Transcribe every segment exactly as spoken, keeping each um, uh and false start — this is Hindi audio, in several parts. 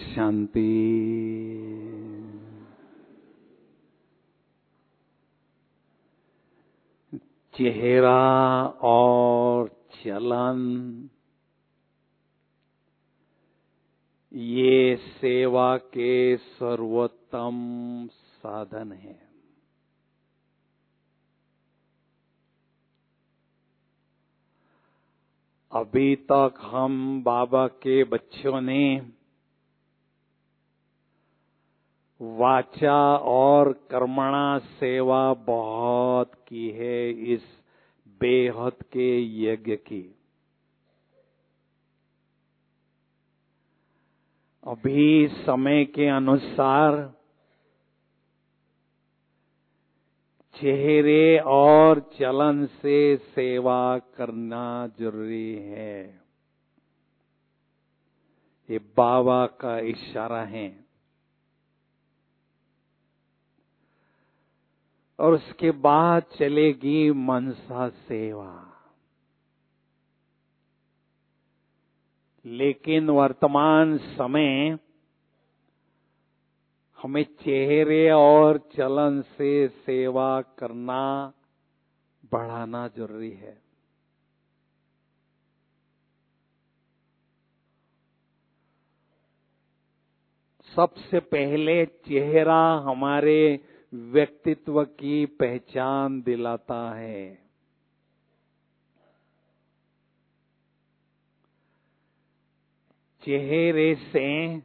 शांति। चेहरा और चलन ये सेवा के सर्वोत्तम साधन हैं। अभी तक हम बाबा के बच्चों ने वाचा और कर्मणा सेवा बहुत की है इस बेहद के यज्ञ की। अभी समय के अनुसार चेहरे और चलन से सेवा करना जरूरी है। ये बाबा का इशारा है। और उसके बाद चलेगी मनसा सेवा। लेकिन वर्तमान समय हमें चेहरे और चलन से सेवा करना बढ़ाना जरूरी है। सबसे पहले चेहरा हमारे व्यक्तित्व की पहचान दिलाता है। चेहरे से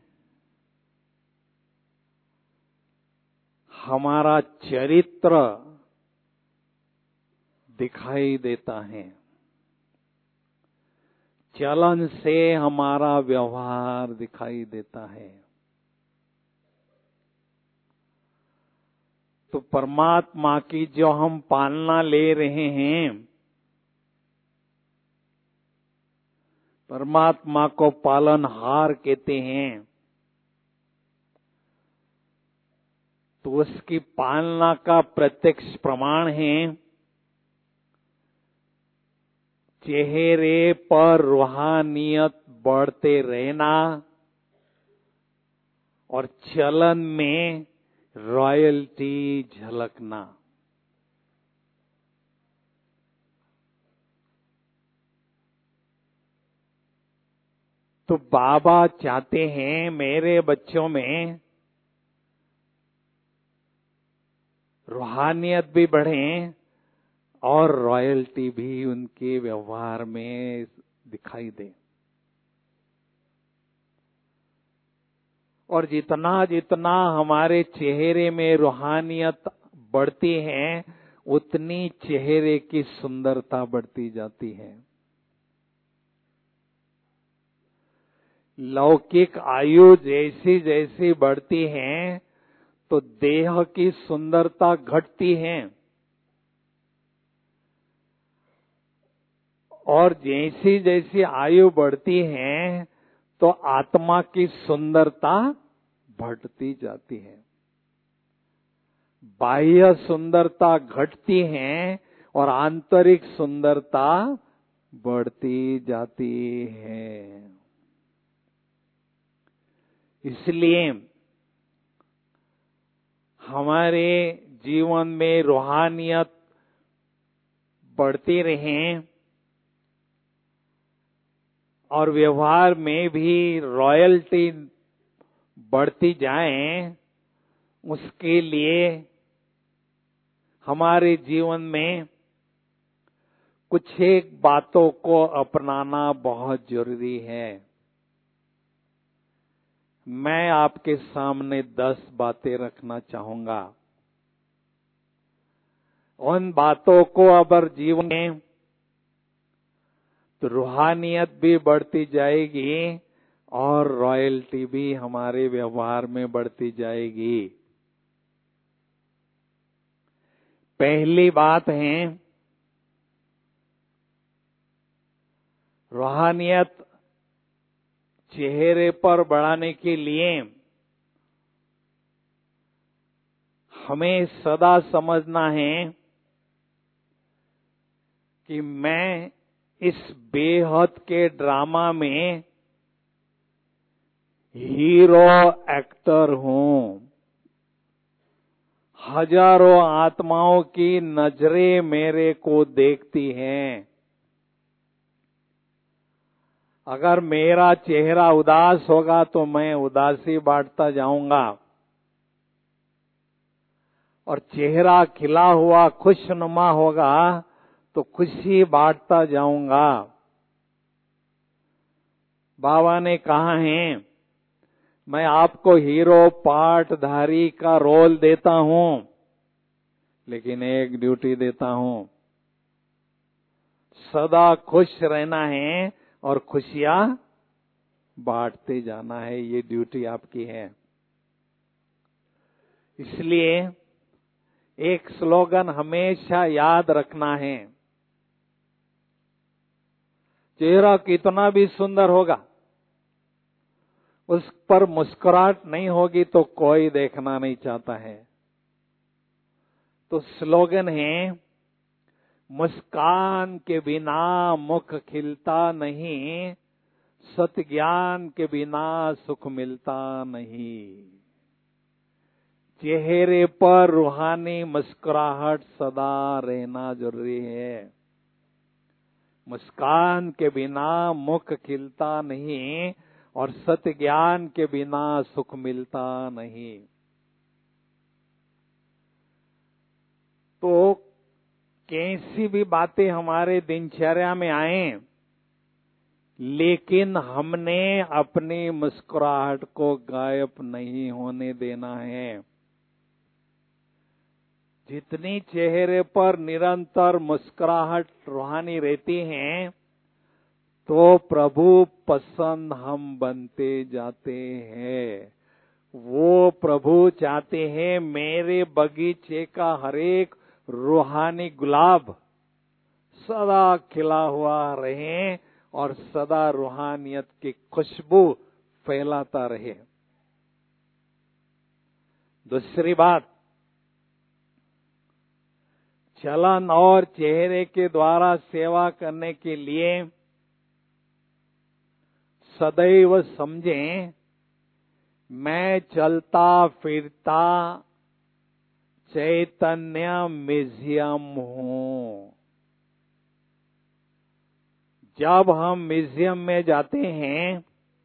हमारा चरित्र दिखाई देता है। चलन से हमारा व्यवहार दिखाई देता है। तो परमात्मा की जो हम पालना ले रहे हैं, परमात्मा को पालनहार कहते हैं, तो उसकी पालना का प्रत्यक्ष प्रमाण है चेहरे पर रूहानियत बढ़ते रहना और चलन में रॉयल्टी झलकना। तो बाबा चाहते हैं मेरे बच्चों में रूहानियत भी बढ़े और रॉयल्टी भी उनके व्यवहार में दिखाई दे। और जितना जितना हमारे चेहरे में रूहानियत बढ़ती है, उतनी चेहरे की सुंदरता बढ़ती जाती है। लौकिक आयु जैसी जैसी बढ़ती है, तो देह की सुंदरता घटती है और जैसी जैसी आयु बढ़ती है तो आत्मा की सुंदरता बढ़ती जाती है। बाह्य सुंदरता घटती है और आंतरिक सुंदरता बढ़ती जाती है। इसलिए हमारे जीवन में रूहानियत बढ़ती रहे और व्यवहार में भी रॉयल्टी बढ़ती जाए, उसके लिए हमारे जीवन में कुछ एक बातों को अपनाना बहुत जरूरी है। मैं आपके सामने दस बातें रखना चाहूंगा। उन बातों को अगर जीवन में तो रूहानियत भी बढ़ती जाएगी और रॉयल्टी भी हमारे व्यवहार में बढ़ती जाएगी। पहली बात है, रूहानियत चेहरे पर बढ़ाने के लिए हमें सदा समझना है कि मैं इस बेहद के ड्रामा में हीरो एक्टर हूं। हजारों आत्माओं की नजरें मेरे को देखती हैं। अगर मेरा चेहरा उदास होगा तो मैं उदासी बांटता जाऊंगा, और चेहरा खिला हुआ खुशनुमा होगा तो खुशी बांटता जाऊंगा। बाबा ने कहा है, मैं आपको हीरो पाठधारी का रोल देता हूं, लेकिन एक ड्यूटी देता हूं, सदा खुश रहना है और खुशियां बांटते जाना है। ये ड्यूटी आपकी है। इसलिए एक स्लोगन हमेशा याद रखना है, चेहरा कितना भी सुंदर होगा, उस पर मुस्कुराहट नहीं होगी तो कोई देखना नहीं चाहता है। तो स्लोगन है, मुस्कान के बिना मुख खिलता नहीं, सत्य ज्ञान के बिना सुख मिलता नहीं। चेहरे पर रूहानी मुस्कुराहट सदा रहना जरूरी है। मुस्कान के बिना मुख खिलता नहीं और सत्य ज्ञान के बिना सुख मिलता नहीं। तो कैसी भी बातें हमारे दिनचर्या में आए, लेकिन हमने अपनी मुस्कुराहट को गायब नहीं होने देना है। जितनी चेहरे पर निरंतर मुस्कुराहट रूहानी रहती है, तो प्रभु पसंद हम बनते जाते हैं। वो प्रभु चाहते हैं मेरे बगीचे का हर एक रूहानी गुलाब सदा खिला हुआ रहे और सदा रूहानियत की खुशबू फैलाता रहे। दूसरी बात, चलन और चेहरे के द्वारा सेवा करने के लिए सदैव समझें, मैं चलता फिरता चैतन्य म्यूजियम हूं। जब हम म्यूजियम में जाते हैं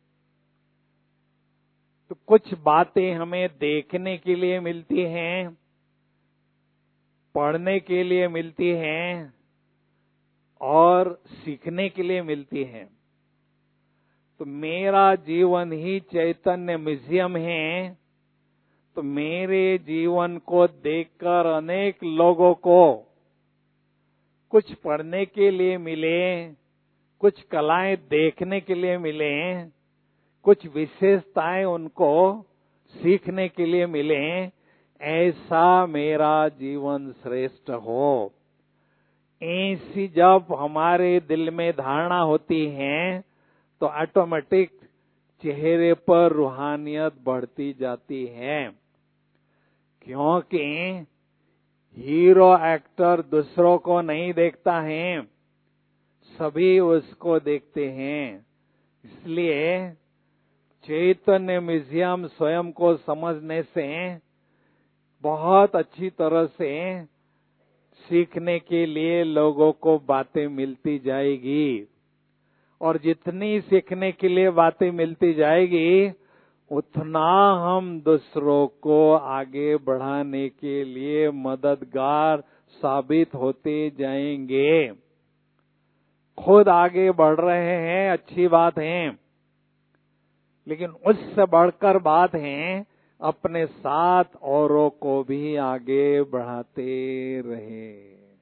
तो कुछ बातें हमें देखने के लिए मिलती हैं, पढ़ने के लिए मिलती हैं और सीखने के लिए मिलती हैं। तो मेरा जीवन ही चैतन्य म्यूजियम है। तो मेरे जीवन को देखकर अनेक लोगों को कुछ पढ़ने के लिए मिले, कुछ कलाएं देखने के लिए मिले, कुछ विशेषताएं उनको सीखने के लिए मिले, ऐसा मेरा जीवन श्रेष्ठ हो। ऐसी जब हमारे दिल में धारणा होती है तो ऑटोमेटिक चेहरे पर रूहानियत बढ़ती जाती है। क्योंकि हीरो एक्टर दूसरों को नहीं देखता है, सभी उसको देखते हैं। इसलिए चैतन्य म्यूजियम स्वयं को समझने से बहुत अच्छी तरह से सीखने के लिए लोगों को बातें मिलती जाएगी, और जितनी सीखने के लिए बातें मिलती जाएगी उतना हम दूसरों को आगे बढ़ाने के लिए मददगार साबित होते जाएंगे। खुद आगे बढ़ रहे हैं, अच्छी बात है, लेकिन उससे बढ़कर बात है अपने साथ औरों को भी आगे बढ़ाते रहे।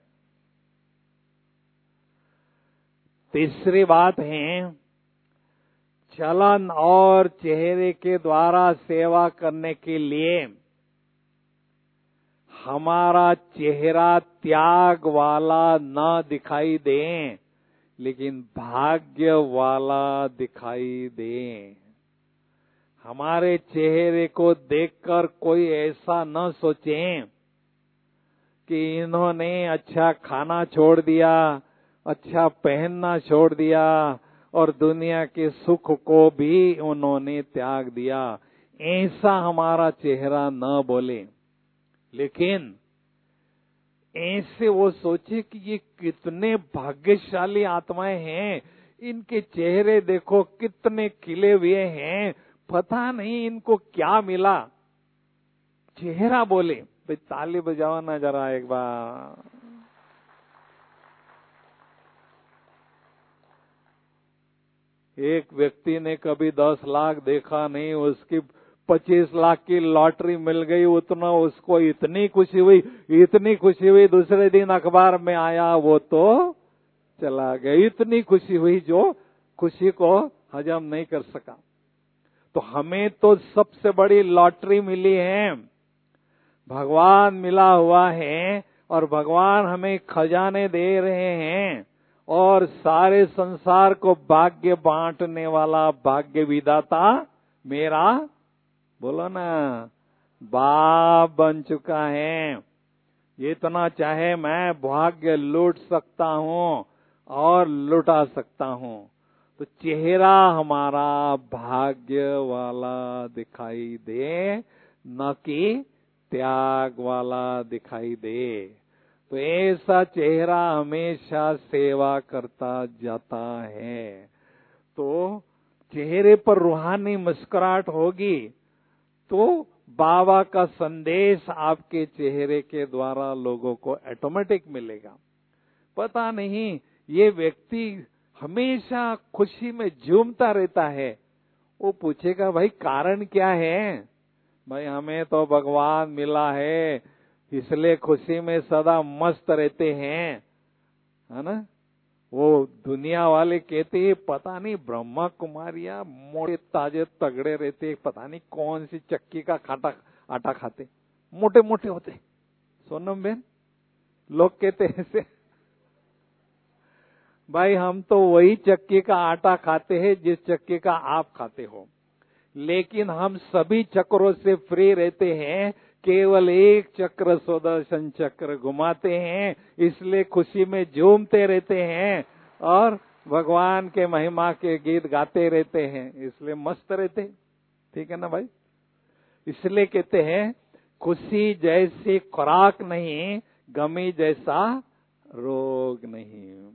तीसरी बात है, चलन और चेहरे के द्वारा सेवा करने के लिए हमारा चेहरा त्याग वाला न दिखाई दे, लेकिन भाग्य वाला दिखाई दे। हमारे चेहरे को देखकर कोई ऐसा न सोचे कि इन्होंने अच्छा खाना छोड़ दिया, अच्छा पहनना छोड़ दिया, और दुनिया के सुख को भी उन्होंने त्याग दिया। ऐसा हमारा चेहरा न बोले, लेकिन ऐसे वो सोचे कि ये कितने भाग्यशाली आत्माएं हैं, इनके चेहरे देखो कितने खिले हुए हैं, पता नहीं इनको क्या मिला। चेहरा बोले। भाई ताली बजाओ ना जरा एक बार। एक व्यक्ति ने कभी दस लाख देखा नहीं, उसकी पच्चीस लाख की लॉटरी मिल गई, उतना उसको इतनी खुशी हुई, इतनी खुशी हुई, दूसरे दिन अखबार में आया वो तो चला गया। इतनी खुशी हुई जो खुशी को हजम नहीं कर सका। तो हमें तो सबसे बड़ी लॉटरी मिली है, भगवान मिला हुआ है, और भगवान हमें खजाने दे रहे हैं, और सारे संसार को भाग्य बांटने वाला भाग्य विधाता मेरा, बोलो ना, बाप बन चुका है। ये इतना चाहे मैं भाग्य लूट सकता हूँ और लुटा सकता हूँ। तो चेहरा हमारा भाग्य वाला दिखाई दे, न कि त्याग वाला दिखाई दे। तो ऐसा चेहरा हमेशा सेवा करता जाता है। तो चेहरे पर रूहानी मुस्कुराहट होगी तो बाबा का संदेश आपके चेहरे के द्वारा लोगों को ऑटोमेटिक मिलेगा। पता नहीं ये व्यक्ति हमेशा खुशी में झूमता रहता है, वो पूछेगा भाई कारण क्या है? भाई हमें तो भगवान मिला है, इसलिए खुशी में सदा मस्त रहते हैं, है ना। वो दुनिया वाले कहते हैं पता नहीं ब्रह्मा कुमारियां मोटे ताजे तगड़े रहते, पता नहीं कौन सी चक्की का खाटा आटा खाते, मोटे मोटे होते। सोनम बहन, लोग कहते हैं ऐसे। भाई हम तो वही चक्की का आटा खाते हैं जिस चक्की का आप खाते हो, लेकिन हम सभी चक्रों से फ्री रहते हैं, केवल एक चक्र सुदर्शन चक्र घुमाते हैं, इसलिए खुशी में झूमते रहते हैं और भगवान के महिमा के गीत गाते रहते हैं, इसलिए मस्त रहते। ठीक है ना भाई। इसलिए कहते हैं खुशी जैसी खुराक नहीं, गमी जैसा रोग नहीं।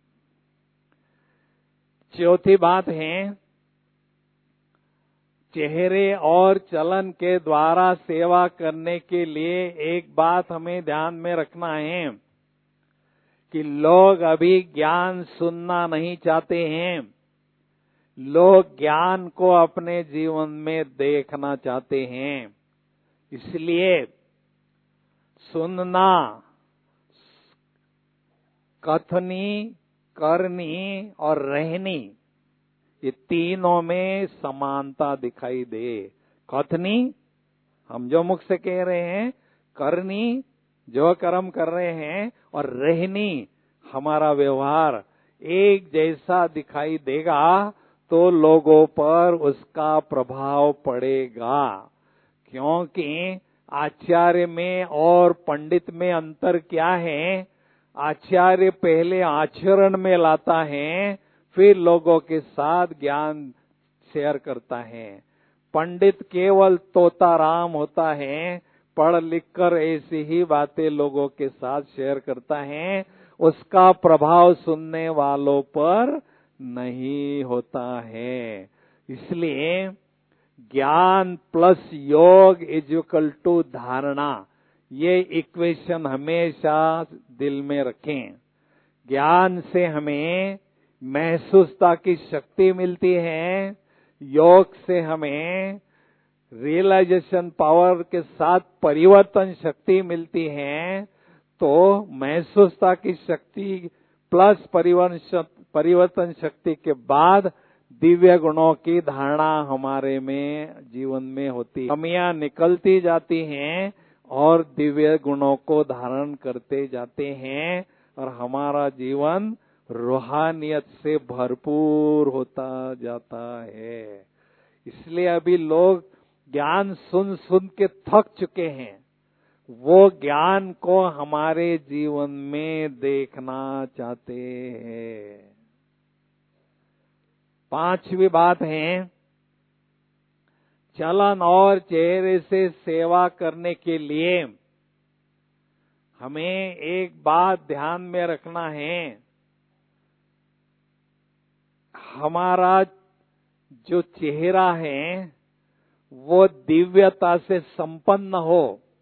चौथी बात है, चेहरे और चलन के द्वारा सेवा करने के लिए एक बात हमें ध्यान में रखना है कि लोग अभी ज्ञान सुनना नहीं चाहते हैं, लोग ज्ञान को अपने जीवन में देखना चाहते हैं। इसलिए सुनना, कथनी, करनी और रहनी, ये तीनों में समानता दिखाई दे। कथनी हम जो मुख से कह रहे हैं, करनी जो कर्म कर रहे हैं, और रहनी हमारा व्यवहार एक जैसा दिखाई देगा तो लोगों पर उसका प्रभाव पड़ेगा। क्योंकि आचार्य में और पंडित में अंतर क्या है? आचार्य पहले आचरण में लाता है, फिर लोगों के साथ ज्ञान शेयर करता है। पंडित केवल तोता राम होता है, पढ़ लिख कर ऐसी ही बातें लोगों के साथ शेयर करता है, उसका प्रभाव सुनने वालों पर नहीं होता है। इसलिए ज्ञान प्लस योग इज इक्वल टू धारणा, ये इक्वेशन हमेशा दिल में रखें। ज्ञान से हमें महसूसता की शक्ति मिलती है, योग से हमें रियलाइजेशन पावर के साथ परिवर्तन शक्ति मिलती है। तो महसूसता की शक्ति प्लस परिवर्तन परिवर्तन शक्ति के बाद दिव्य गुणों की धारणा हमारे में जीवन में होती, कमियां निकलती जाती हैं और दिव्य गुणों को धारण करते जाते हैं, और हमारा जीवन रूहानियत से भरपूर होता जाता है। इसलिए अभी लोग ज्ञान सुन सुन के थक चुके हैं, वो ज्ञान को हमारे जीवन में देखना चाहते हैं। पांचवी बात है, चलन और चेहरे से सेवा करने के लिए हमें एक बात ध्यान में रखना है, हमारा जो चेहरा है वो दिव्यता से संपन्न हो।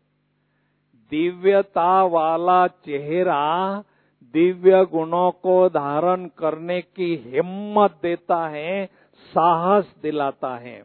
दिव्यता वाला चेहरा दिव्य गुणों को धारण करने की हिम्मत देता है, साहस दिलाता है।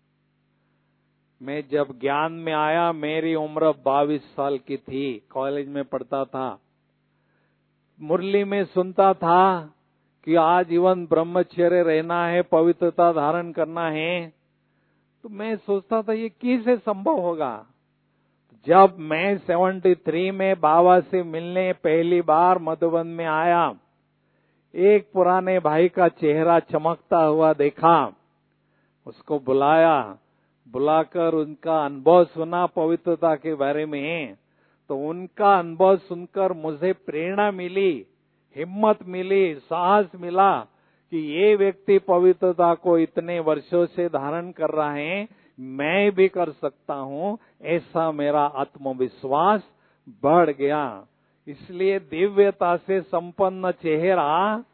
मैं जब ज्ञान में आया, मेरी उम्र बाईस साल की थी, कॉलेज में पढ़ता था। मुरली में सुनता था कि आजीवन ब्रह्मचर्य रहना है, पवित्रता धारण करना है। तो मैं सोचता था ये कैसे संभव होगा। जब मैं तिहत्तर में बाबा से मिलने पहली बार मधुबन में आया, एक पुराने भाई का चेहरा चमकता हुआ देखा, उसको बुलाया, बुलाकर उनका अनुभव सुना पवित्रता के बारे में। तो उनका अनुभव सुनकर मुझे प्रेरणा मिली, हिम्मत मिली, साहस मिला कि ये व्यक्ति पवित्रता को इतने वर्षों से धारण कर रहा है, मैं भी कर सकता हूं। ऐसा मेरा आत्मविश्वास बढ़ गया। इसलिए दिव्यता से संपन्न चेहरा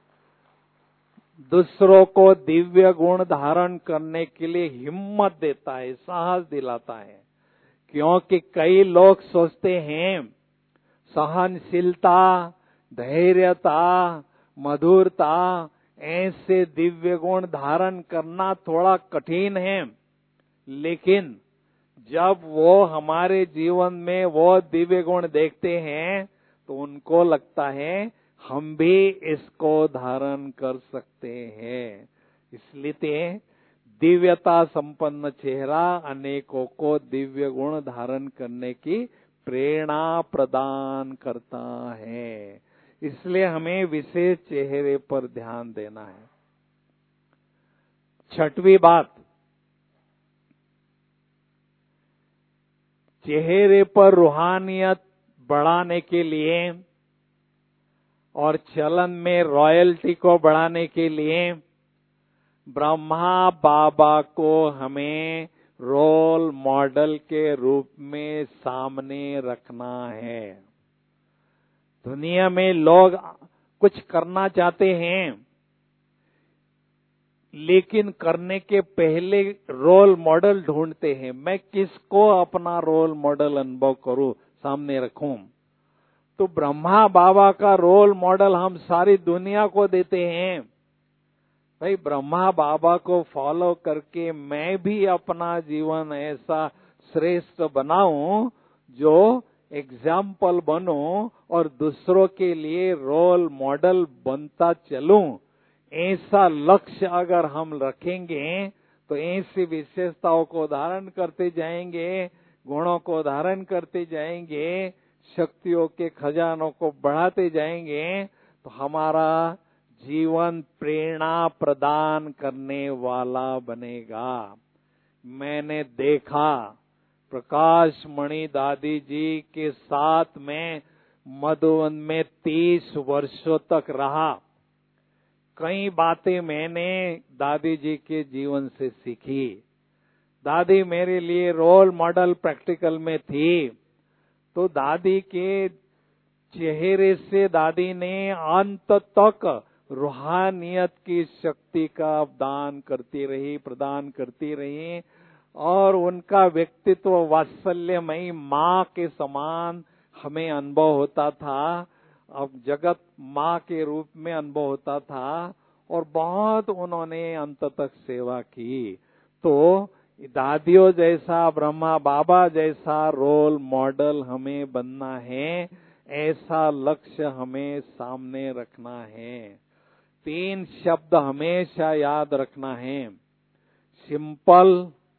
दूसरों को दिव्य गुण धारण करने के लिए हिम्मत देता है, साहस दिलाता है। क्योंकि कई लोग सोचते हैं सहनशीलता, धैर्यता, मधुरता, ऐसे दिव्य गुण धारण करना थोड़ा कठिन है। लेकिन जब वो हमारे जीवन में वो दिव्य गुण देखते हैं तो उनको लगता है हम भी इसको धारण कर सकते हैं। इसलिए दिव्यता संपन्न चेहरा अनेकों को दिव्य गुण धारण करने की प्रेरणा प्रदान करता है। इसलिए हमें विशेष चेहरे पर ध्यान देना है। छठवीं बात, चेहरे पर रूहानियत बढ़ाने के लिए और चलन में रॉयल्टी को बढ़ाने के लिए ब्रह्मा बाबा को हमें रोल मॉडल के रूप में सामने रखना है। दुनिया में लोग कुछ करना चाहते हैं, लेकिन करने के पहले रोल मॉडल ढूंढते हैं। मैं किसको अपना रोल मॉडल अनुभव करूं, सामने रखूं। तो ब्रह्मा बाबा का रोल मॉडल हम सारी दुनिया को देते हैं। भाई ब्रह्मा बाबा को फॉलो करके मैं भी अपना जीवन ऐसा श्रेष्ठ बनाऊं जो एग्जाम्पल बनूं और दूसरों के लिए रोल मॉडल बनता चलूं। ऐसा लक्ष्य अगर हम रखेंगे तो ऐसी विशेषताओं को धारण करते जाएंगे, गुणों को धारण करते जाएंगे, शक्तियों के खजानों को बढ़ाते जाएंगे, तो हमारा जीवन प्रेरणा प्रदान करने वाला बनेगा। मैंने देखा प्रकाश मणि दादी जी के साथ में मधुबन में तीस वर्षों तक रहा। कई बातें मैंने दादी जी के जीवन से सीखी। दादी मेरे लिए रोल मॉडल प्रैक्टिकल में थी। तो दादी के चेहरे से दादी ने अंत तक रूहानियत की शक्ति का दान करती रही, प्रदान करती रही, और उनका व्यक्तित्व वात्सल्यमयी माँ के समान हमें अनुभव होता था। अब जगत माँ के रूप में अनुभव होता था और बहुत उन्होंने अंत तक सेवा की। तो दादियों जैसा, ब्रह्मा बाबा जैसा रोल मॉडल हमें बनना है, ऐसा लक्ष्य हमें सामने रखना है। तीन शब्द हमेशा याद रखना है, सिंपल,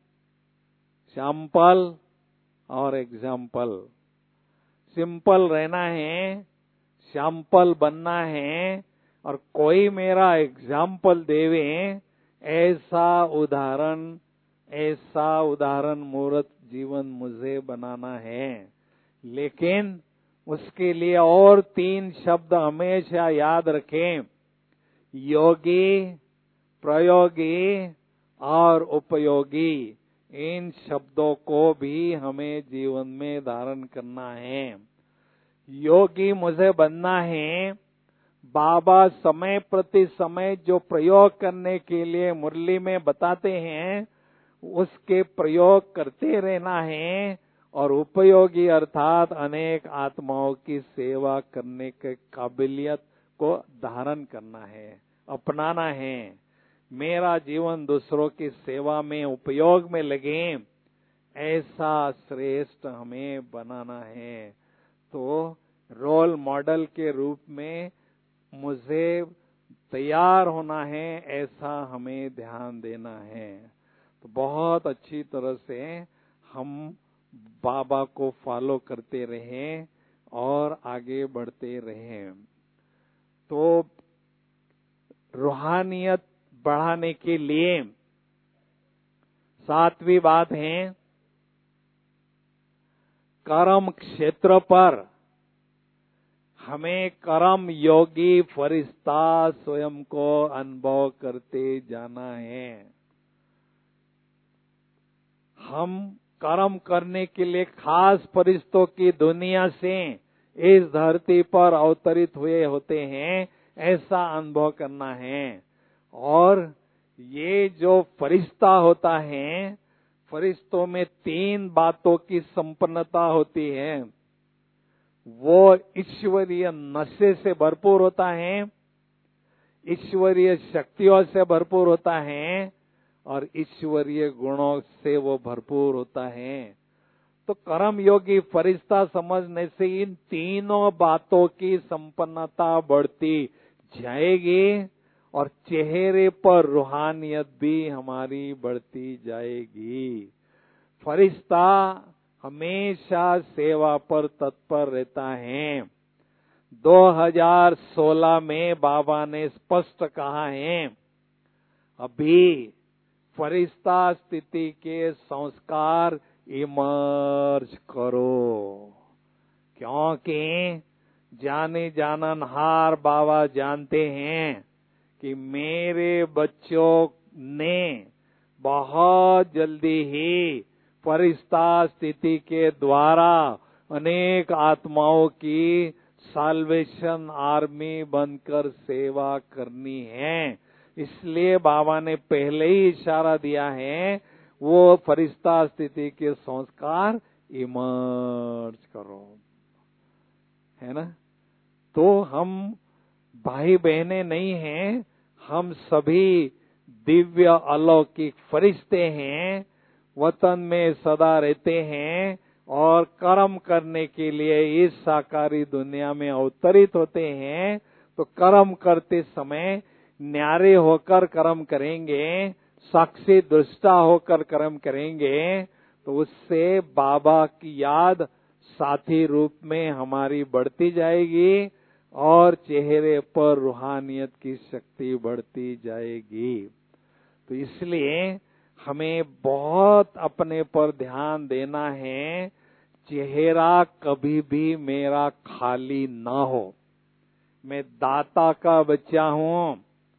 सैंपल और एग्जाम्पल। सिंपल रहना है, सैंपल बनना है, और कोई मेरा एग्जाम्पल देवे ऐसा उदाहरण, ऐसा उदाहरण मूर्त जीवन मुझे बनाना है। लेकिन उसके लिए और तीन शब्द हमेशा याद रखें, योगी, प्रयोगी और उपयोगी इन शब्दों को भी हमें जीवन में धारण करना है। योगी मुझे बनना है, बाबा समय प्रति समय जो प्रयोग करने के लिए मुरली में बताते हैं उसके प्रयोग करते रहना है, और उपयोगी अर्थात अनेक आत्माओं की सेवा करने के काबिलियत को धारण करना है, अपनाना है। मेरा जीवन दूसरों की सेवा में उपयोग में लगे, ऐसा श्रेष्ठ हमें बनाना है। तो रोल मॉडल के रूप में मुझे तैयार होना है, ऐसा हमें ध्यान देना है। तो बहुत अच्छी तरह से हम बाबा को फॉलो करते रहें और आगे बढ़ते रहें। तो रूहानियत बढ़ाने के लिए सातवीं बात है, कर्म क्षेत्र पर हमें कर्म योगी फरिश्ता स्वयं को अनुभव करते जाना है। हम कर्म करने के लिए खास फरिश्तों की दुनिया से इस धरती पर अवतरित हुए होते हैं, ऐसा अनुभव करना है। और ये जो फरिश्ता होता है, फरिश्तों में तीन बातों की संपन्नता होती है। वो ईश्वरीय नशे से भरपूर होता है, ईश्वरीय शक्तियों से भरपूर होता है, और ईश्वरीय गुणों से वो भरपूर होता है। तो कर्म योगी फरिश्ता समझने से इन तीनों बातों की संपन्नता बढ़ती जाएगी, और चेहरे पर रूहानियत भी हमारी बढ़ती जाएगी। फरिश्ता हमेशा सेवा पर तत्पर रहता है। दो हज़ार सोलह में बाबा ने स्पष्ट कहा है, अभी फरिश्ता स्थिति के संस्कार इमर्ज करो, क्योंकि जाने जाननहार बाबा जानते हैं कि मेरे बच्चों ने बहुत जल्दी ही फरिश्ता स्थिति के द्वारा अनेक आत्माओं की साल्वेशन आर्मी बनकर सेवा करनी है। इसलिए बाबा ने पहले ही इशारा दिया है, वो फरिश्ता स्थिति के संस्कार इमर्ज करो, है ना। तो हम भाई बहने नहीं हैं, हम सभी दिव्य अलौकिक फरिश्ते हैं, वतन में सदा रहते हैं और कर्म करने के लिए इस साकारी दुनिया में अवतरित होते हैं। तो कर्म करते समय न्यारे होकर कर्म करेंगे, साक्षी दृष्टा होकर कर्म करेंगे, तो उससे बाबा की याद साथी रूप में हमारी बढ़ती जाएगी और चेहरे पर रूहानियत की शक्ति बढ़ती जाएगी। तो इसलिए हमें बहुत अपने पर ध्यान देना है, चेहरा कभी भी मेरा खाली ना हो। मैं दाता का बच्चा हूँ,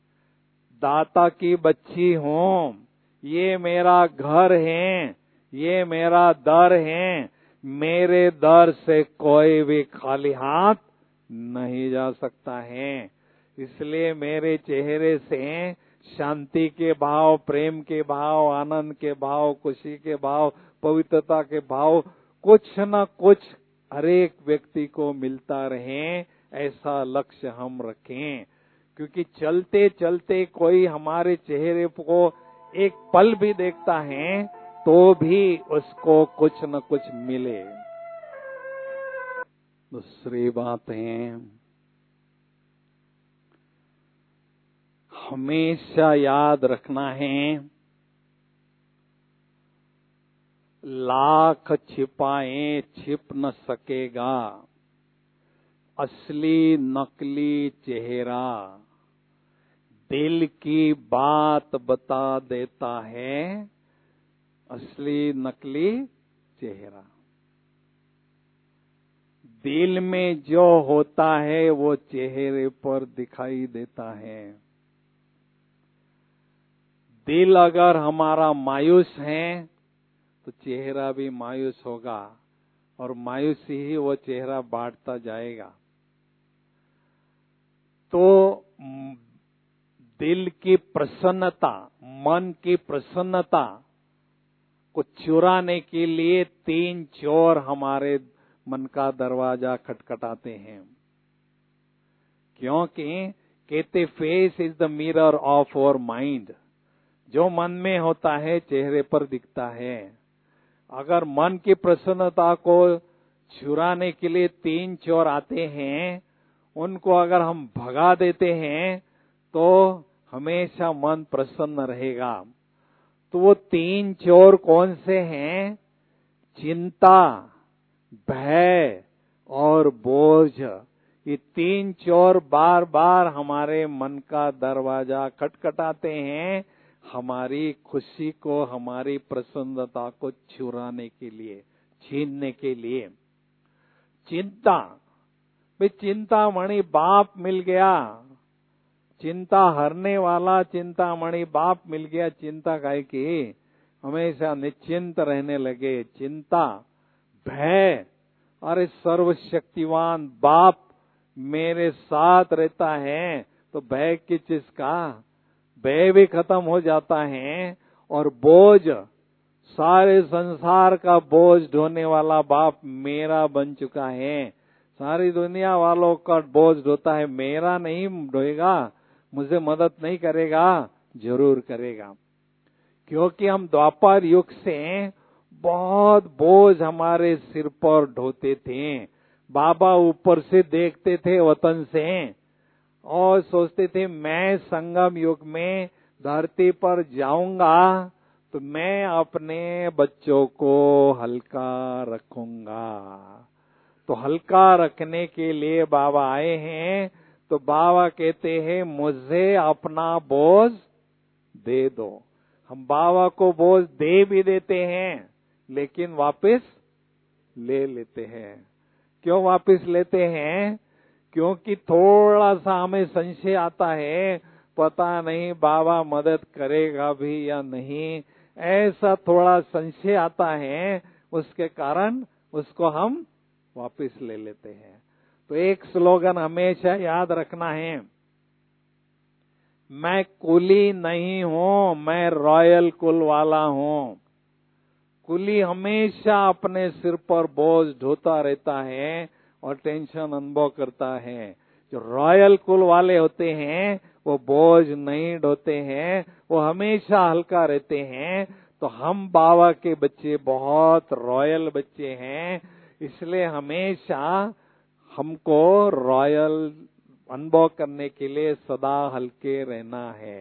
दाता की बच्ची हूँ, ये मेरा घर है, ये मेरा दर है, मेरे दर से कोई भी खाली हाथ नहीं जा सकता है। इसलिए मेरे चेहरे से शांति के भाव, प्रेम के भाव, आनंद के भाव, खुशी के भाव, पवित्रता के भाव कुछ न कुछ हरेक व्यक्ति को मिलता रहे, ऐसा लक्ष्य हम रखें। क्योंकि चलते चलते कोई हमारे चेहरे को एक पल भी देखता है तो भी उसको कुछ न कुछ मिले। दूसरी बात है, हमेशा याद रखना है, लाख छिपाएं छिप न सकेगा असली नकली चेहरा, दिल की बात बता देता है असली नकली चेहरा। दिल में जो होता है वो चेहरे पर दिखाई देता है। दिल अगर हमारा मायूस है तो चेहरा भी मायूस होगा और मायूसी ही वो चेहरा बांटता जाएगा। तो दिल की प्रसन्नता, मन की प्रसन्नता को चुराने के लिए तीन चोर हमारे मन का दरवाजा खटखटाते हैं। क्योंकि कहते face is the mirror of our mind. जो मन में होता है चेहरे पर दिखता है। अगर मन की प्रसन्नता को चुराने के लिए तीन चोर आते हैं, उनको अगर हम भगा देते हैं तो हमेशा मन प्रसन्न रहेगा। तो वो तीन चोर कौन से हैं? चिंता, भय और बोझ। ये तीन चोर बार बार हमारे मन का दरवाजा खटखटाते हैं, हमारी खुशी को, हमारी प्रसन्नता को चुराने के लिए, छीनने के लिए। चिंता, भाई चिंतामणि बाप मिल गया, चिंता हरने वाला चिंतामणि बाप मिल गया। चिंता काहे की? हमेशा निश्चिंत रहने लगे। चिंता, भय, अरे सर्वशक्तिवान बाप मेरे साथ रहता है तो भय किस चीज का? भय भी खत्म हो जाता है। और बोझ, सारे संसार का बोझ ढोने वाला बाप मेरा बन चुका है। सारी दुनिया वालों का बोझ ढोता है, मेरा नहीं ढोएगा, मुझे मदद नहीं करेगा? जरूर करेगा। क्योंकि हम द्वापर युग से बहुत बोझ हमारे सिर पर ढोते थे। बाबा ऊपर से देखते थे वतन से और सोचते थे मैं संगम युग में धरती पर जाऊंगा तो मैं अपने बच्चों को हल्का रखूंगा। तो हल्का रखने के लिए बाबा आए हैं। तो बाबा कहते हैं मुझे अपना बोझ दे दो। हम बाबा को बोझ दे भी देते हैं लेकिन वापस ले लेते हैं। क्यों वापस लेते हैं? क्योंकि थोड़ा सा हमें संशय आता है, पता नहीं बाबा मदद करेगा भी या नहीं, ऐसा थोड़ा संशय आता है, उसके कारण उसको हम वापस ले लेते हैं। तो एक स्लोगन हमेशा याद रखना है, मैं कुली नहीं हूं, मैं रॉयल कुल वाला हूं। कुली हमेशा अपने सिर पर बोझ ढोता रहता है और टेंशन अनुभव करता है। जो रॉयल कुल वाले होते हैं वो बोझ नहीं ढोते हैं, वो हमेशा हल्का रहते हैं। तो हम बाबा के बच्चे बहुत रॉयल बच्चे हैं, इसलिए हमेशा हमको रॉयल अनुभव करने के लिए सदा हल्के रहना है।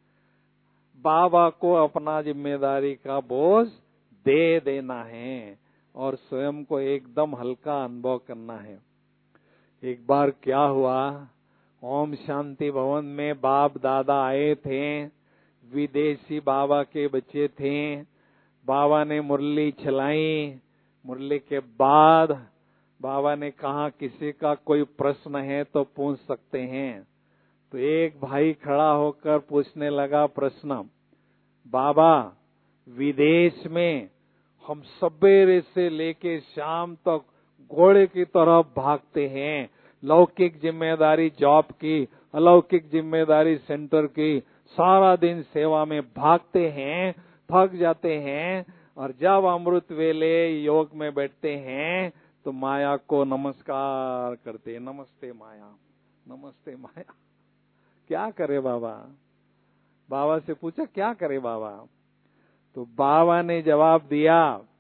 बाबा को अपना जिम्मेदारी का बोझ दे देना है और स्वयं को एकदम हल्का अनुभव करना है। एक बार क्या हुआ, ओम शांति भवन में बाप दादा आए थे, विदेशी बाबा के बच्चे थे। बाबा ने मुरली चलाई। मुरली के बाद बाबा ने कहा किसी का कोई प्रश्न है तो पूछ सकते हैं। तो एक भाई खड़ा होकर पूछने लगा प्रश्न, बाबा विदेश में हम सवेरे से लेके शाम तक घोड़े की तरह भागते हैं, लौकिक जिम्मेदारी जॉब की, अलौकिक जिम्मेदारी सेंटर की, सारा दिन सेवा में भागते हैं, थक जाते हैं और जब अमृत वेले योग में बैठते हैं तो माया को नमस्कार करते हैं, नमस्ते माया, नमस्ते माया। क्या करे बाबा? बाबा से पूछा क्या करे बाबा? तो बाबा ने जवाब दिया,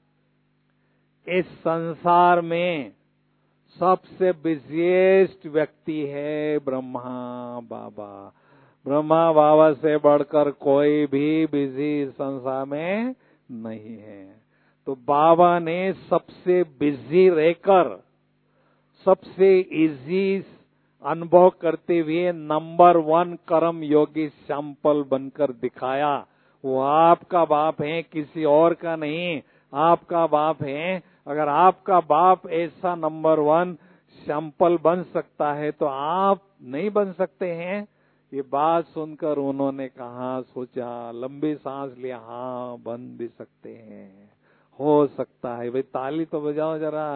इस संसार में सबसे बिजिएस्ट व्यक्ति है ब्रह्मा बाबा। ब्रह्मा बाबा से बढ़कर कोई भी बिजी संसार में नहीं है। तो बाबा ने सबसे बिजी रहकर सबसे इजी अनुभव करते हुए नंबर वन कर्म योगी सैंपल बनकर दिखाया। वो आपका बाप है, किसी और का नहीं, आपका बाप है। अगर आपका बाप ऐसा नंबर वन सैंपल बन सकता है तो आप नहीं बन सकते हैं? ये बात सुनकर उन्होंने कहा, सोचा, लंबी सांस लिया, हाँ बन भी सकते हैं, हो सकता है। भाई ताली तो बजाओ जरा।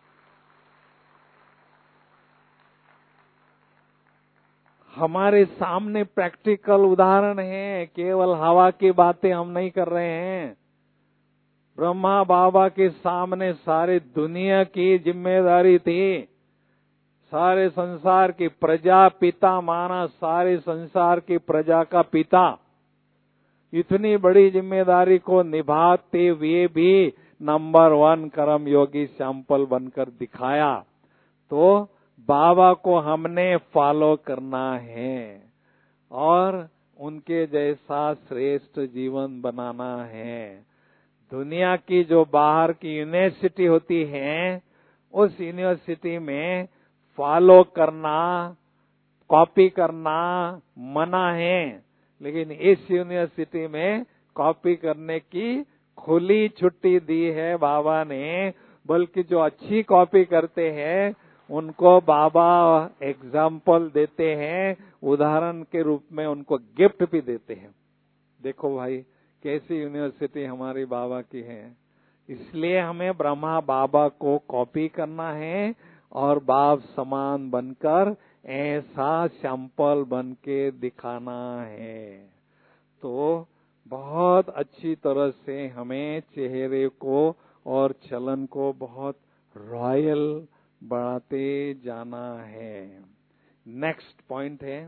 हमारे सामने प्रैक्टिकल उदाहरण है, केवल हवा की बातें हम नहीं कर रहे हैं। ब्रह्मा बाबा के सामने सारे दुनिया की जिम्मेदारी थी, सारे संसार की प्रजा पिता माना, सारे संसार की प्रजा का पिता। इतनी बड़ी जिम्मेदारी को निभाते हुए भी नंबर वन कर्म योगी सैंपल बनकर दिखाया। तो बाबा को हमने फॉलो करना है और उनके जैसा श्रेष्ठ जीवन बनाना है। दुनिया की जो बाहर की यूनिवर्सिटी होती है, उस यूनिवर्सिटी में फॉलो करना, कॉपी करना मना है, लेकिन इस यूनिवर्सिटी में कॉपी करने की खुली छुट्टी दी है बाबा ने। बल्कि जो अच्छी कॉपी करते हैं उनको बाबा एग्जाम्पल देते हैं, उदाहरण के रूप में उनको गिफ्ट भी देते हैं। देखो भाई कैसी यूनिवर्सिटी हमारी बाबा की है। इसलिए हमें ब्रह्मा बाबा को कॉपी करना है और बाप समान बनकर ऐसा सैंपल बन के दिखाना है। तो बहुत अच्छी तरह से हमें चेहरे को और चलन को बहुत रॉयल बढ़ाते जाना है। नेक्स्ट पॉइंट है,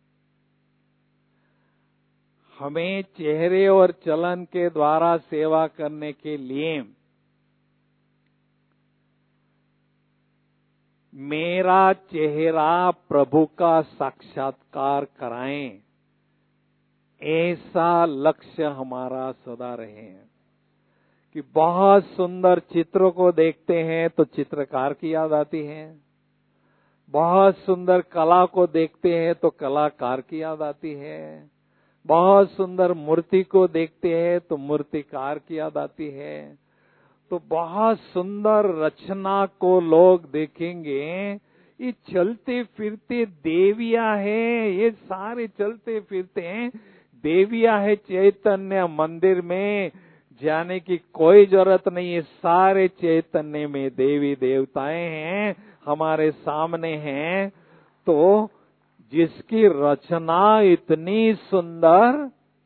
हमें चेहरे और चलन के द्वारा सेवा करने के लिए मेरा चेहरा प्रभु का साक्षात्कार कराएं, ऐसा लक्ष्य हमारा सदा रहे। कि बहुत सुंदर चित्रों को देखते हैं तो चित्रकार की याद आती है, बहुत सुंदर कला को देखते हैं तो कलाकार की याद आती है, बहुत सुंदर मूर्ति को देखते हैं तो मूर्तिकार की याद आती है। तो बहुत सुंदर रचना को लोग देखेंगे, ये चलते फिरते देवियां हैं, ये सारे चलते फिरते देवियां है। चैतन्य मंदिर में जाने की कोई जरूरत नहीं है, सारे चैतन्य में देवी देवताएं हैं, हमारे सामने हैं। तो जिसकी रचना इतनी सुंदर,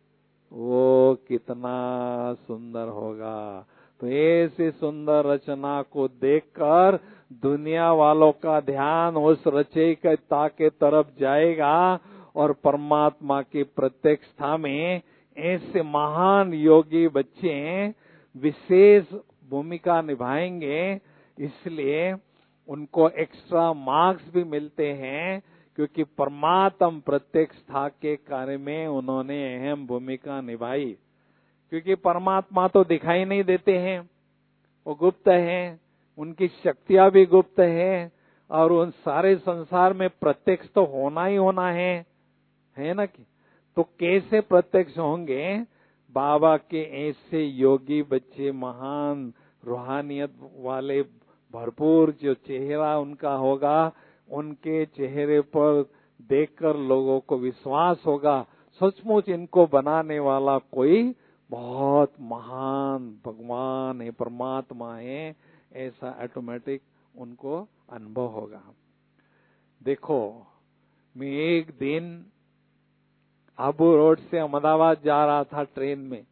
वो कितना सुंदर होगा। तो ऐसी सुंदर रचना को देखकर दुनिया वालों का ध्यान उस रचयिता के तरफ जाएगा और परमात्मा की प्रत्यक्षता में ऐसे महान योगी बच्चे विशेष भूमिका निभाएंगे। इसलिए उनको एक्स्ट्रा मार्क्स भी मिलते हैं, क्योंकि परमात्म प्रत्यक्षता के कार्य में उन्होंने अहम भूमिका निभाई। क्योंकि परमात्मा तो दिखाई नहीं देते हैं, वो गुप्त हैं, उनकी शक्तियां भी गुप्त हैं, और उन सारे संसार में प्रत्यक्ष तो होना ही होना है, है ना। कि तो कैसे प्रत्यक्ष होंगे? बाबा के ऐसे योगी बच्चे, महान रूहानियत वाले, भरपूर जो चेहरा उनका होगा, उनके चेहरे पर देखकर लोगों को विश्वास होगा, सचमुच इनको बनाने वाला कोई बहुत महान भगवान है, परमात्मा है, ऐसा ऑटोमेटिक उनको अनुभव होगा। देखो, मैं एक दिन आबू रोड से अहमदाबाद जा रहा था ट्रेन में,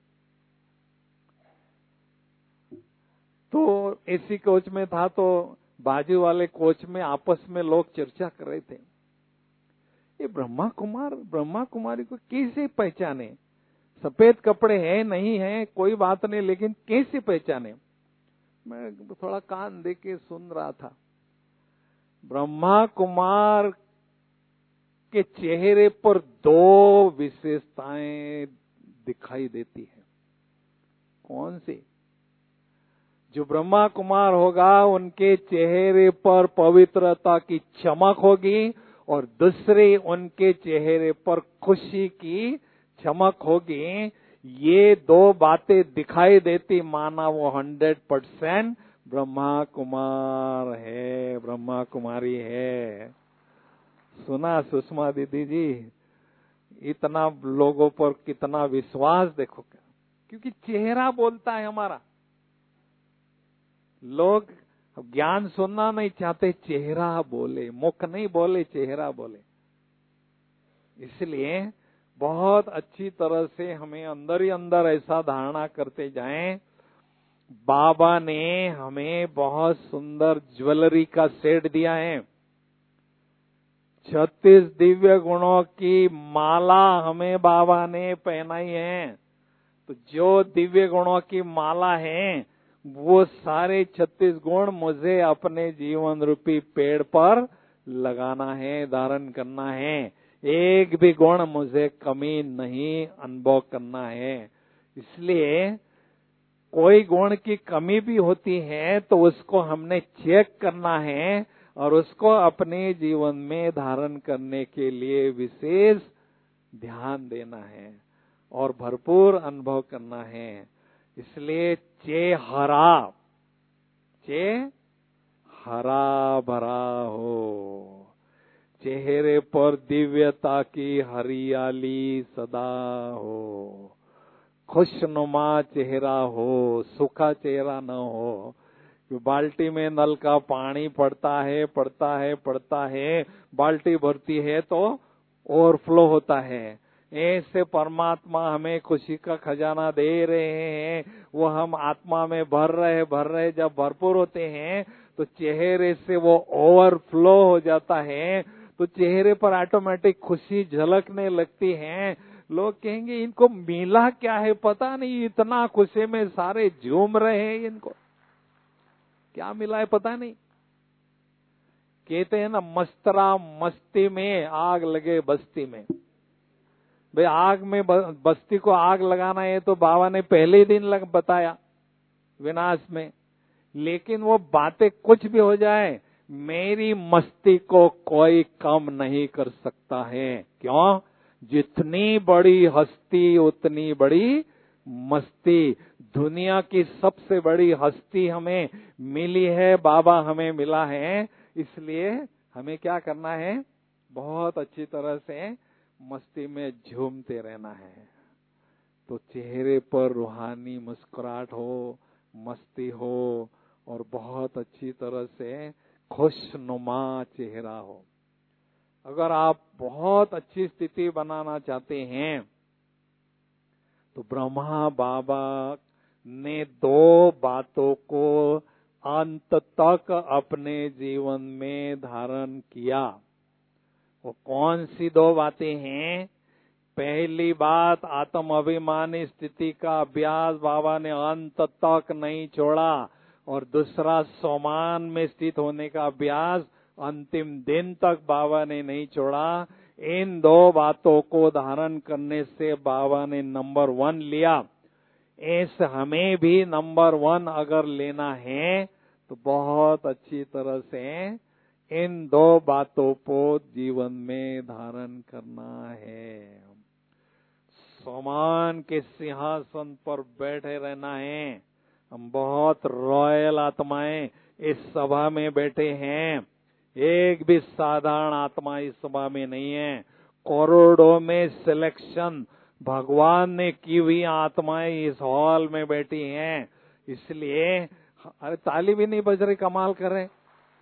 तो एसी कोच में था, तो बाजू वाले कोच में आपस में लोग चर्चा कर रहे थे, ये ब्रह्मा कुमार ब्रह्मा कुमारी को कैसे पहचाने? सफेद कपड़े हैं नहीं है कोई बात नहीं, लेकिन कैसे पहचाने? मैं थोड़ा कान दे के सुन रहा था। ब्रह्मा कुमार के चेहरे पर दो विशेषताएं दिखाई देती है। कौन सी? जो ब्रह्मा कुमार होगा उनके चेहरे पर पवित्रता की चमक होगी, और दूसरे उनके चेहरे पर खुशी की चमक होगी। ये दो बातें दिखाई देती, माना वो हंड्रेड परसेंट ब्रह्मा कुमार है, ब्रह्मा कुमारी है। सुना सुषमा दीदी जी? इतना लोगों पर कितना विश्वास देखो, क्योंकि चेहरा बोलता है हमारा। लोग ज्ञान सुनना नहीं चाहते, चेहरा बोले, मुख नहीं बोले, चेहरा बोले। इसलिए बहुत अच्छी तरह से हमें अंदर ही अंदर ऐसा धारणा करते जाएं। बाबा ने हमें बहुत सुंदर ज्वेलरी का सेट दिया है, छत्तीस दिव्य गुणों की माला हमें बाबा ने पहनाई है। तो जो दिव्य गुणों की माला है, वो सारे छत्तीस गुण मुझे अपने जीवन रूपी पेड़ पर लगाना है, धारण करना है। एक भी गुण मुझे कमी नहीं अनुभव करना है। इसलिए कोई गुण की कमी भी होती है तो उसको हमने चेक करना है और उसको अपने जीवन में धारण करने के लिए विशेष ध्यान देना है और भरपूर अनुभव करना है। इसलिए चेहरा, चे हरा भरा हो, चेहरे पर दिव्यता की हरियाली सदा हो, खुशनुमा चेहरा हो, सूखा चेहरा न हो। बाल्टी में नल का पानी पड़ता है पड़ता है पड़ता है, बाल्टी भरती है तो ओवरफ्लो होता है। ऐसे परमात्मा हमें खुशी का खजाना दे रहे हैं, वो हम आत्मा में भर रहे भर रहे जब भरपूर होते हैं तो चेहरे से वो ओवरफ्लो हो जाता है, तो चेहरे पर ऑटोमेटिक खुशी झलकने लगती है। लोग कहेंगे इनको मिला क्या है पता नहीं, इतना खुशी में सारे झूम रहे हैं, इनको क्या मिला है पता नहीं। कहते हैं ना, मस्तरा मस्ती में आग लगे बस्ती में। भाई आग में बस्ती को आग लगाना है तो बाबा ने पहले ही दिन लग बताया विनाश में। लेकिन वो बातें कुछ भी हो जाए, मेरी मस्ती को कोई कम नहीं कर सकता है। क्यों? जितनी बड़ी हस्ती उतनी बड़ी मस्ती। दुनिया की सबसे बड़ी हस्ती हमें मिली है, बाबा हमें मिला है। इसलिए हमें क्या करना है? बहुत अच्छी तरह से मस्ती में झूमते रहना है। तो चेहरे पर रूहानी मुस्कुराहट हो, मस्ती हो और बहुत अच्छी तरह से खुशनुमा चेहरा हो। अगर आप बहुत अच्छी स्थिति बनाना चाहते हैं तो ब्रह्मा बाबा ने दो बातों को अंत तक अपने जीवन में धारण किया। वो कौन सी दो बातें हैं? पहली बात, आत्म अभिमानी स्थिति का अभ्यास बाबा ने अंत तक नहीं छोड़ा, और दूसरा सोमान में स्थित होने का अभ्यास अंतिम दिन तक बाबा ने नहीं छोड़ा। इन दो बातों को धारण करने से बाबा ने नंबर वन लिया। ऐसे हमें भी नंबर वन अगर लेना है तो बहुत अच्छी तरह से इन दो बातों को जीवन में धारण करना है। सोमान के सिंहासन पर बैठे रहना है। हम बहुत रॉयल आत्माएं इस सभा में बैठे हैं, एक भी साधारण आत्मा इस सभा में नहीं है। करोड़ों में सिलेक्शन भगवान ने की हुई आत्माएं इस हॉल में बैठी हैं। इसलिए अरे ताली भी नहीं बज रही, कमाल कर रहे।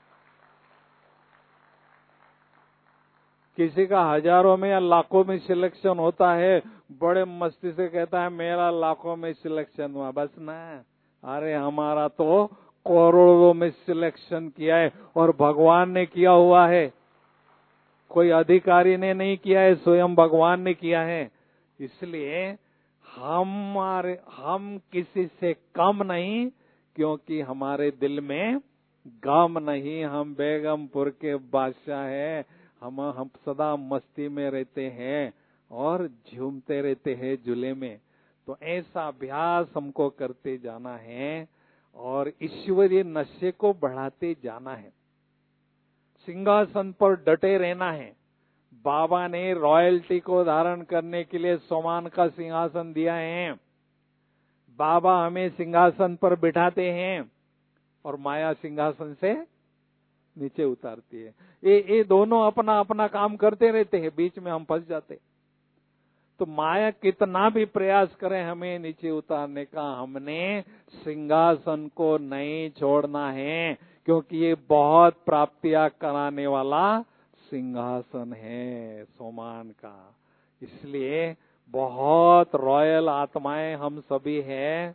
किसी का हजारों में या लाखों में सिलेक्शन होता है, बड़े मस्ती से कहता है मेरा लाखों में सिलेक्शन हुआ, बस ना। अरे हमारा तो करोड़ों में सिलेक्शन किया है, और भगवान ने किया हुआ है। कोई अधिकारी ने नहीं किया है, स्वयं भगवान ने किया है। इसलिए हमारे हम किसी से कम नहीं, क्योंकि हमारे दिल में गम नहीं। हम बेगमपुर के बादशाह हैं। हम हम सदा मस्ती में रहते हैं और झूमते रहते हैं झूले में। तो ऐसा अभ्यास हमको करते जाना है और ईश्वरीय नशे को बढ़ाते जाना है। सिंहासन पर डटे रहना है। बाबा ने रॉयल्टी को धारण करने के लिए सोमान का सिंहासन दिया है। बाबा हमें सिंहासन पर बिठाते हैं और माया सिंहासन से नीचे उतारती है। ये ये दोनों अपना अपना काम करते रहते हैं, बीच में हम फंस जाते। तो माया कितना भी प्रयास करे हमें नीचे उतारने का, हमने सिंहासन को नहीं छोड़ना है, क्योंकि ये बहुत प्राप्तियां कराने वाला सिंहासन है सोमान का। इसलिए बहुत रॉयल आत्माएं हम सभी हैं।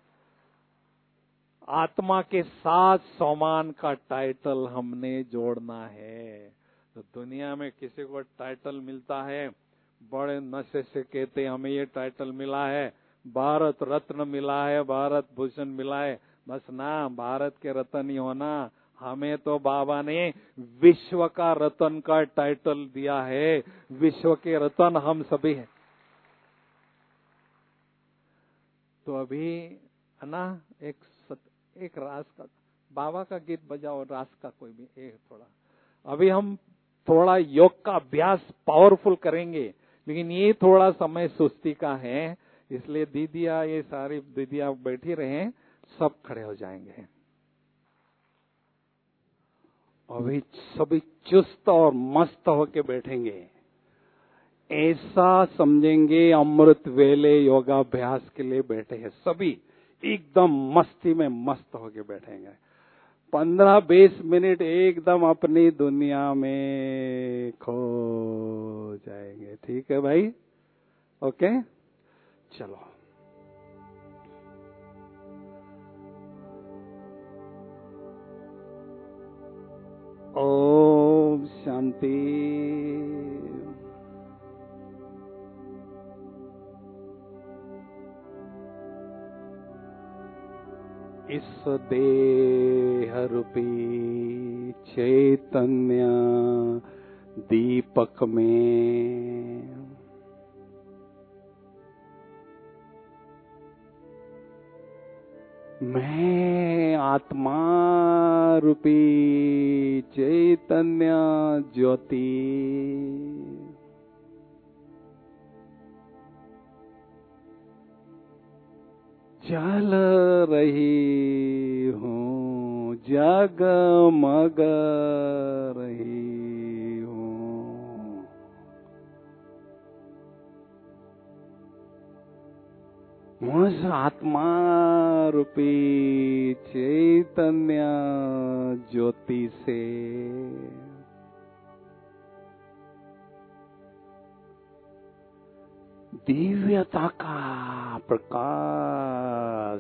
आत्मा के साथ सोमान का टाइटल हमने जोड़ना है। तो दुनिया में किसी को टाइटल मिलता है, बड़े नशे से कहते हमें ये टाइटल मिला है, भारत रत्न मिला है, भारत भूषण मिला है। बस ना, भारत के रत्न ही होना, हमें तो बाबा ने विश्व का रत्न का टाइटल दिया है। विश्व के रत्न हम सभी हैं। तो अभी है ना, एक सत, एक रास का बाबा का गीत बजाओ, रास का कोई भी एक थोड़ा। अभी हम थोड़ा योग का अभ्यास पावरफुल करेंगे, लेकिन ये थोड़ा समय सुस्ती का है, इसलिए दीदिया, ये सारी दीदिया बैठी रहे, सब खड़े हो जाएंगे। अभी सभी चुस्त और मस्त होके बैठेंगे, ऐसा समझेंगे अमृत वेले योगाभ्यास के लिए बैठे हैं सभी, एकदम मस्ती में मस्त होके बैठेंगे। पंद्रह बीस मिनट एकदम अपनी दुनिया में खो जाएंगे। ठीक है भाई? ओके, चलो। ओम शांति। इस देह रूपी चैतन्य दीपक में मैं आत्मा रूपी चैतन्य ज्योति जल रही हूँ, जगमग रही हूँ। मुझ आत्मा रूपी चैतन्य ज्योति से दिव्यता का प्रकाश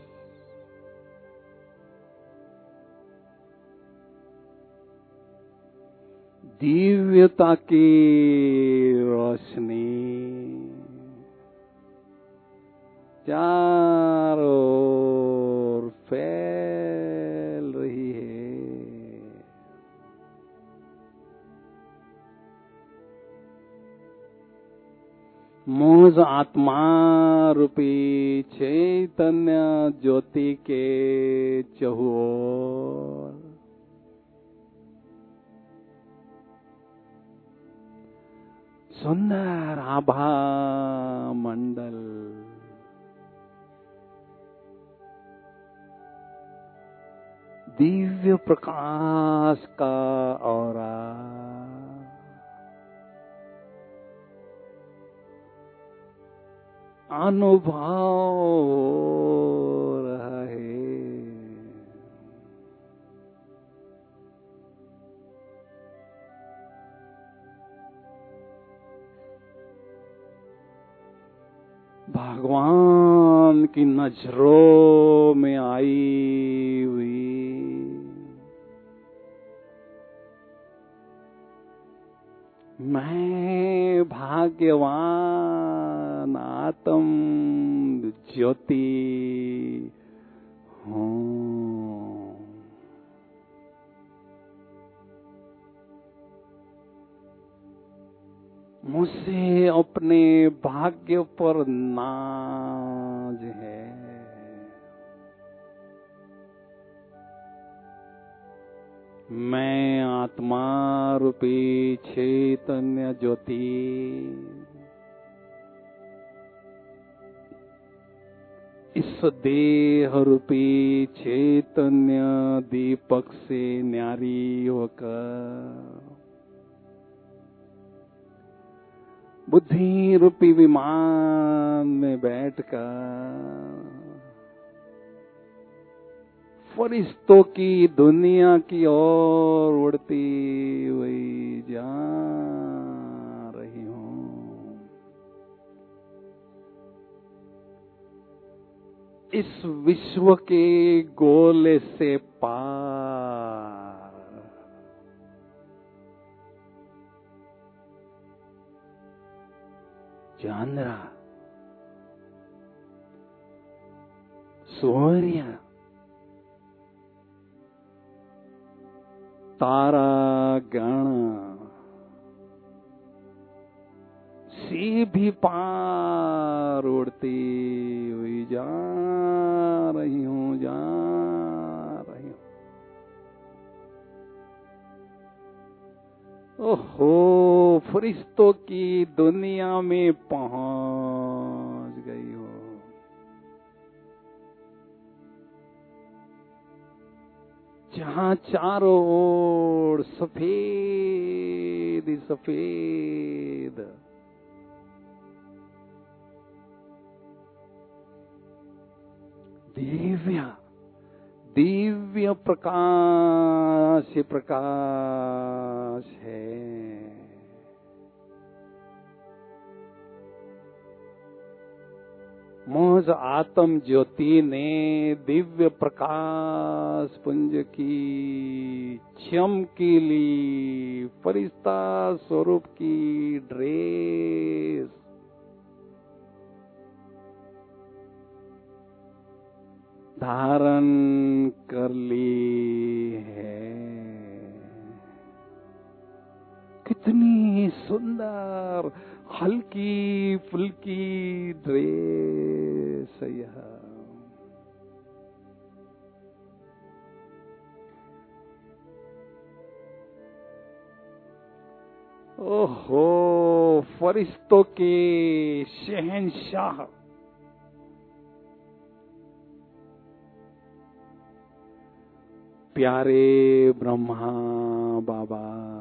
दिव्यता की रोशनी चारों ओर फैल रही है। मुझ आत्मा रूपी चैतन्य ज्योति के चहुओर सुंदर आभा मंडल दिव्य प्रकाश का औरा अनुभव हो रहा है। भगवान की नजरों में आई हुई मैं भाग्यवान आत्म ज्योति हूँ। मुझसे अपने भाग्य पर नाज है। मैं आत्मा रूपी चैतन्य ज्योति इस देह रूपी चैतन्य दीपक से न्यारी होकर बुद्धि रूपी विमान में बैठकर फरिश्तों की दुनिया की ओर उड़ती हुई जा रही हूं। इस विश्व के गोले से पार चंद्र, सूर्य, तारा गण से भी पार उड़ती हुई जा रही हूं, जा रही हूं। ओहो, फरिश्तों की दुनिया में पहुंच गई हो। जहां चारों ओर सफेद सफेद दिव्य दिव्य प्रकाश प्रकाश है। मुझ आत्म ज्योति ने दिव्य प्रकाश पुंज की चमकीली फरिश्ता स्वरूप की ड्रेस धारण कर ली है। कितनी सुंदर हल्की फुल्की ड्रेस है यह। ओहो, फरिश्तों के शहंशाह प्यारे ब्रह्मा बाबा,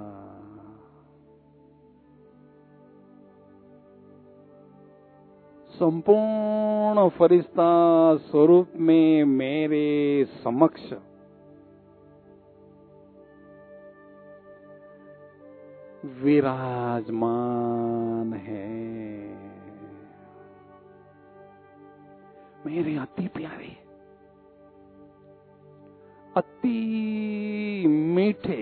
संपूर्ण फरिश्ता स्वरूप में मेरे समक्ष विराजमान है। मेरे अति प्यारे, अति मीठे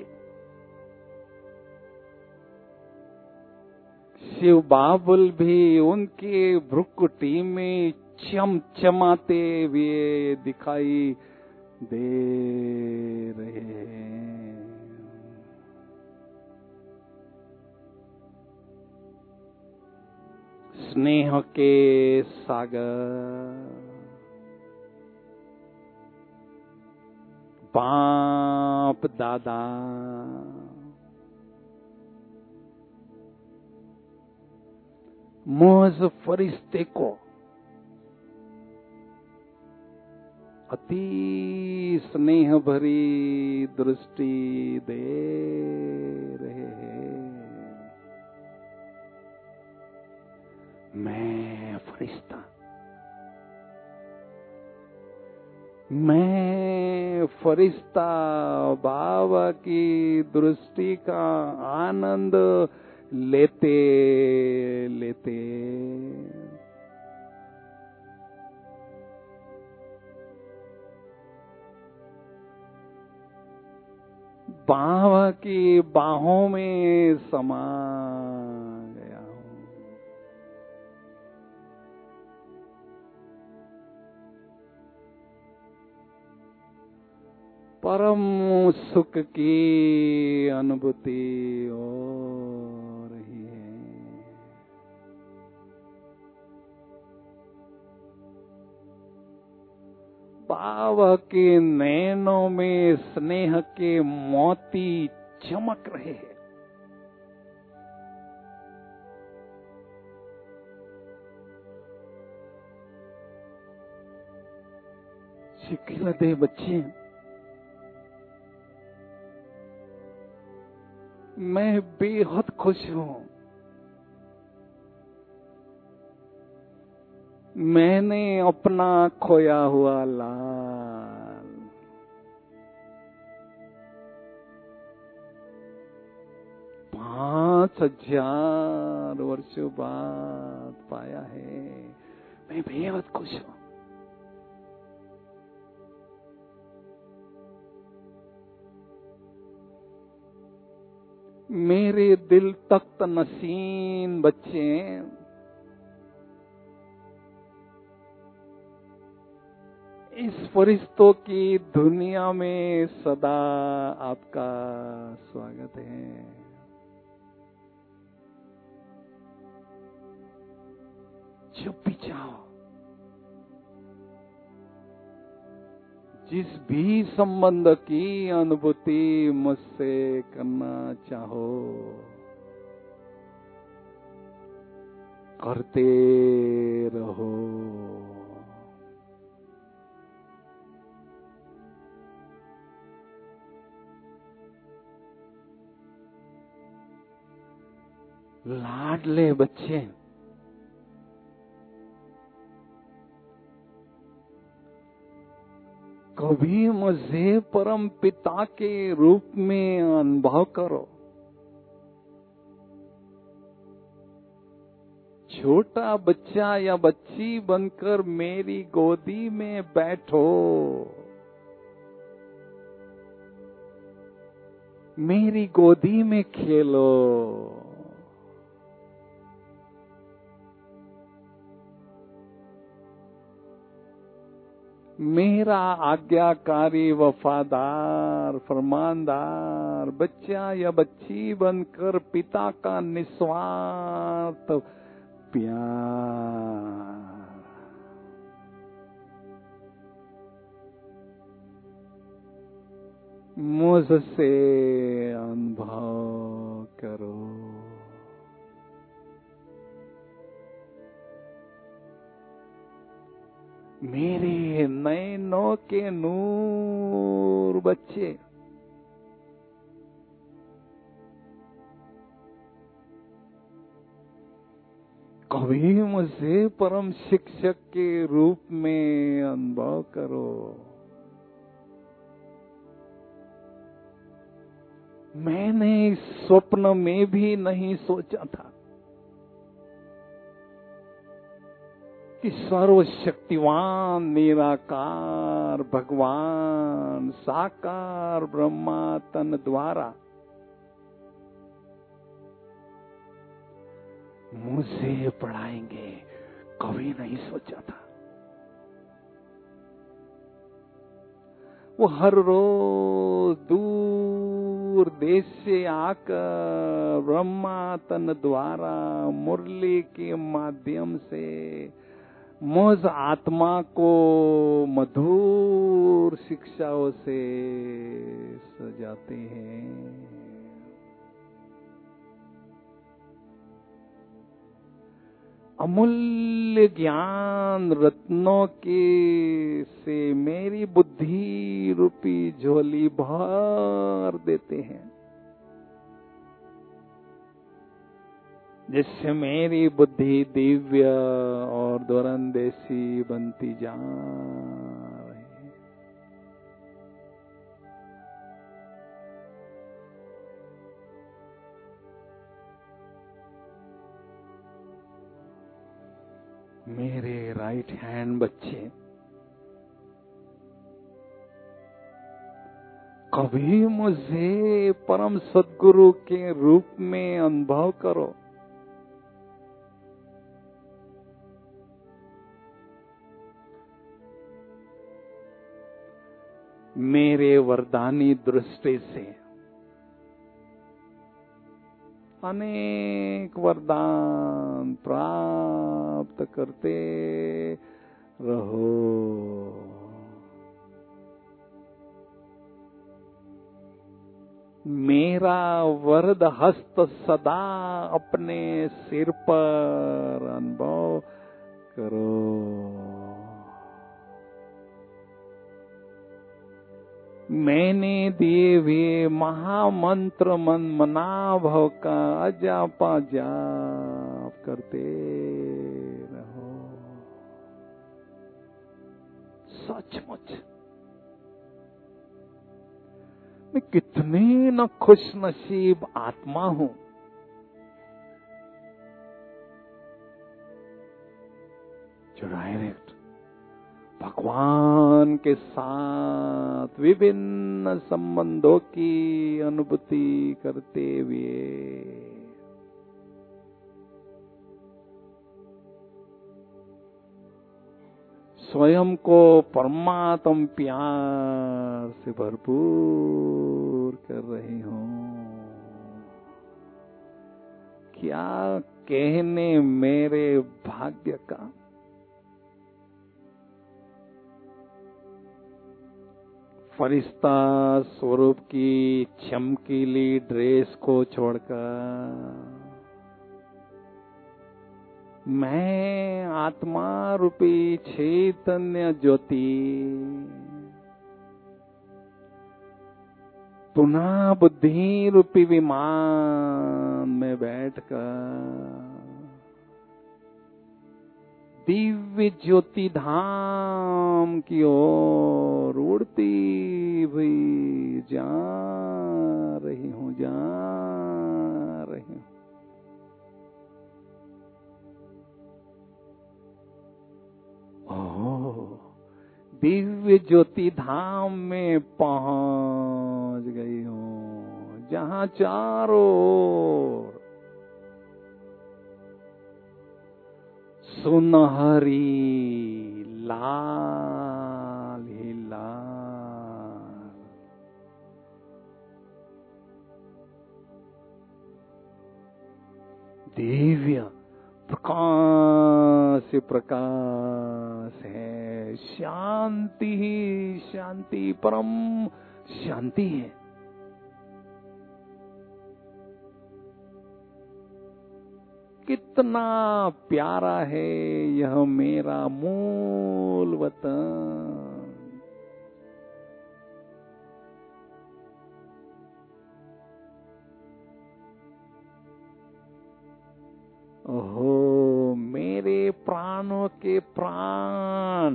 शिव बाबुल भी उनके भ्रुकुटी में चमचमाते हुए दिखाई दे रहे हैं। स्नेह के सागर बाप दादा मुझ फरिश्ते को अति स्नेह भरी दृष्टि दे रहे हैं। मैं फरिश्ता, मैं फरिश्ता बाबा की दृष्टि का आनंद लेते लेते बाबा की बाहों में समा गया हूं। परम सुख की अनुभूति हो रही है। बाबा के नैनों में स्नेह के मोती चमक रहे हैं। शिकला दे बच्चे, मैं बेहद खुश हूं। मैंने अपना खोया हुआ लाल पांच हजार वर्षों बाद पाया है। मैं बेहद खुश हूं। मेरे दिल तख्त नशीन बच्चे इस फरिश्तों की दुनिया में सदा आपका स्वागत है। जब भी चाहो, जिस भी संबंध की अनुभूति मुझसे करना चाहो, करते रहो। लाडले बच्चे, कभी मुझे परम पिता के रूप में अनुभव करो। छोटा बच्चा या बच्ची बनकर मेरी गोदी में बैठो। मेरी गोदी में खेलो। मेरा आज्ञाकारी वफादार फरमानदार बच्चा या बच्ची बनकर पिता का निस्वार्थ प्यार मुझसे अनुभव करो। मेरे नैनों के नूर बच्चे, कभी मुझे परम शिक्षक के रूप में अनुभव करो। मैंने इस स्वप्न में भी नहीं सोचा था कि सर्वशक्तिवान निराकार भगवान साकार ब्रह्मा तन द्वारा मुझे पढ़ाएंगे। कभी नहीं सोचा था। वो हर रोज दूर देश से आकर ब्रह्मा तन द्वारा मुरली के माध्यम से मुझ आत्मा को मधुर शिक्षाओं से सजाते हैं। अमूल्य ज्ञान रत्नों के से मेरी बुद्धि रूपी झोली भर देते हैं, जिससे मेरी बुद्धि दिव्य और दुरंदेशी बनती जा रही है। मेरे राइट हैंड बच्चे, कभी मुझे परम सद्गुरु के रूप में अनुभव करो। मेरे वरदानी दृष्टि से अनेक वरदान प्राप्त करते रहो। मेरा वरद हस्त सदा अपने सिर पर अनुभव करो। मैंने दिए हुए महामंत्र मन मनाभव का अजापा जाप करते रहो। सचमुच मैं कितनी न खुश नसीब आत्मा हूं, जो डायरेक्ट भगवान के साथ विभिन्न संबंधों की अनुभूति करते हुए स्वयं को परमात्म प्यार से भरपूर कर रही हूं। क्या कहने मेरे भाग्य का। फरिश्ता स्वरूप की चमकीली ड्रेस को छोड़कर मैं आत्मा रूपी चैतन्य ज्योति पुनः बुद्धि रूपी विमान में बैठकर दिव्य ज्योति धाम की ओर उड़ती हुई जा रही हूं, जा रही हूं। दिव्य ज्योति धाम में पहुंच गई हूं, जहां चारों ओर सुनहरी लाल ही लाल दिव्य प्रकाश प्रकाश है। शांति ही शांति, परम शांति है। कितना प्यारा है यह मेरा मूल वतन। ओहो मेरे प्राणों के प्राण,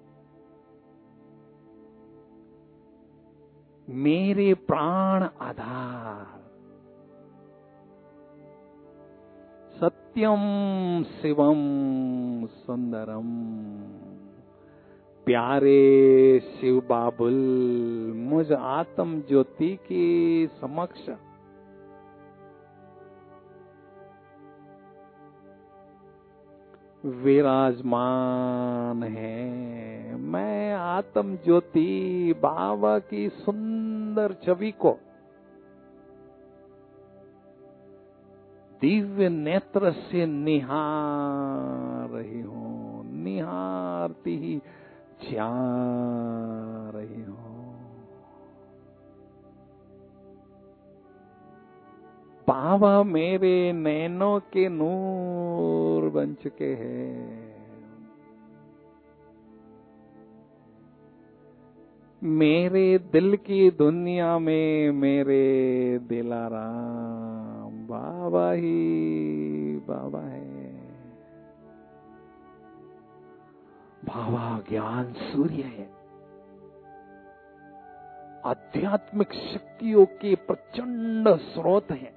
मेरे प्राण आधार, सत्यम शिवम सुंदरम, प्यारे शिव बाबुल मुझ आत्म ज्योति के समक्ष विराजमान है। मैं आत्म ज्योति बाबा की सुंदर छवि को दिव्य नेत्र से निहार रही हूं, निहारती ही जा रही हूं। बाबा मेरे नैनों के नूर बन चुके हैं। मेरे दिल की दुनिया में मेरे दिलाराम बाबा ही बाबा है। बाबा ज्ञान सूर्य है, आध्यात्मिक शक्तियों के प्रचंड स्रोत हैं।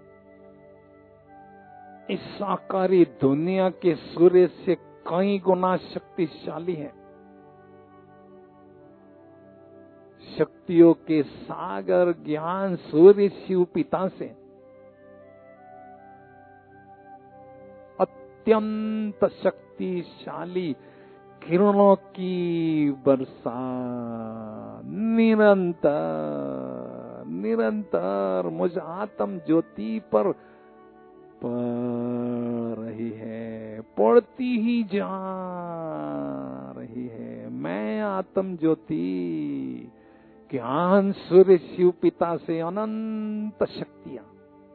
इस साकारी दुनिया के सूर्य से कई गुना शक्तिशाली है। शक्तियों के सागर ज्ञान सूर्य शिव पिता से अत्यंत शक्तिशाली किरणों की वर्षा निरंतर निरंतर मुझ आत्म ज्योति पर पड़ रही है, पड़ती ही जा रही है। मैं आत्म ज्योति ज्ञान सूर्य शिव पिता से अनंत शक्तियां,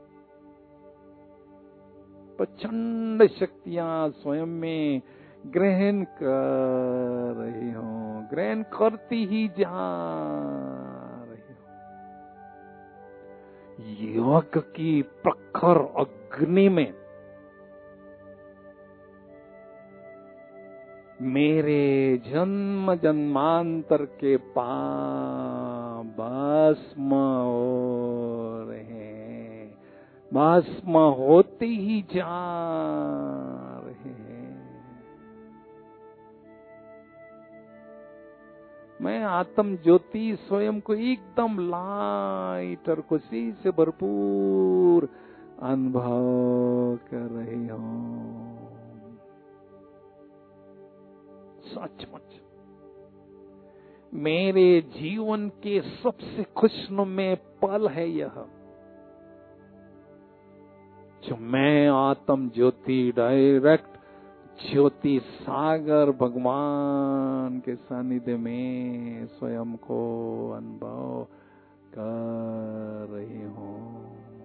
प्रचंड शक्तियां स्वयं में ग्रहण कर रही हूं, ग्रहण करती ही जा रही हूं। योग की प्रखर अग्नि में मेरे जन्म जन्मांतर के पाप भस्म हो रहे हैं, भस्म होते ही जा रहे हैं। मैं आत्म ज्योति स्वयं को एकदम लाइट और खुशी से भरपूर अनुभव कर रही हूं। सचमुच मेरे जीवन के सबसे खुशनुमे पल है यह, जो मैं आत्म ज्योति डायरेक्ट ज्योति सागर भगवान के सानिध्य में स्वयं को अनुभव कर रही हूं।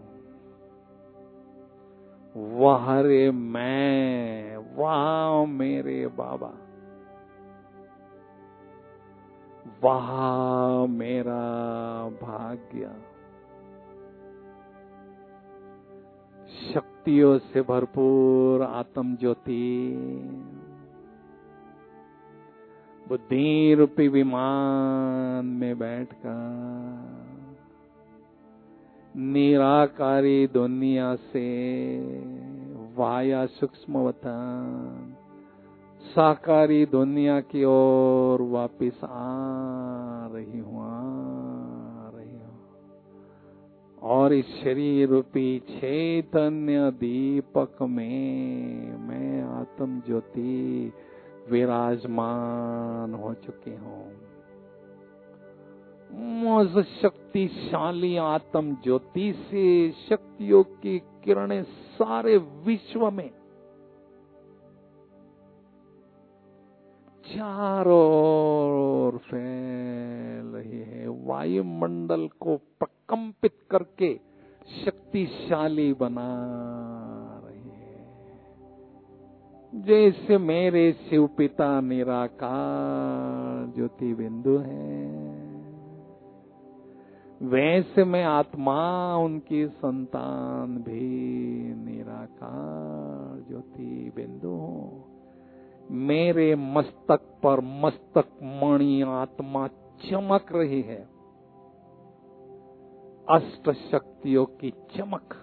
वाह रे मैं, वाह मेरे बाबा, वाह मेरा भाग्य। शक्तियों से भरपूर आत्म ज्योति बुद्धि रूपी विमान में बैठकर निराकारी दुनिया से वाया सूक्ष्म वतन साकारी दुनिया की ओर वापिस आ रही हूँ, आ रही हूँ। और इस शरीर रूपी चैतन्य दीपक में मैं आत्म ज्योति विराजमान हो चुकी हूँ। मुझ शक्तिशाली आत्म ज्योति से शक्तियों की किरणें सारे विश्व में चारों ओर फैल रही है, वायुमंडल को प्रकंपित करके शक्तिशाली बना रही है। जैसे मेरे शिव पिता निराकार ज्योति बिंदु है, वैसे मैं आत्मा उनकी संतान भी निराकार ज्योति बिंदु हूँ। मेरे मस्तक पर मस्तक मणि आत्मा चमक रही है, अष्ट शक्तियों की चमक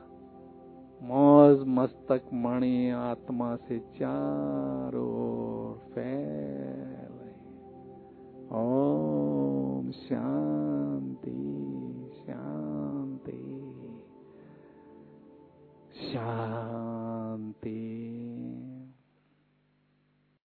मौज मस्तक मणि आत्मा से चारों ओर फैल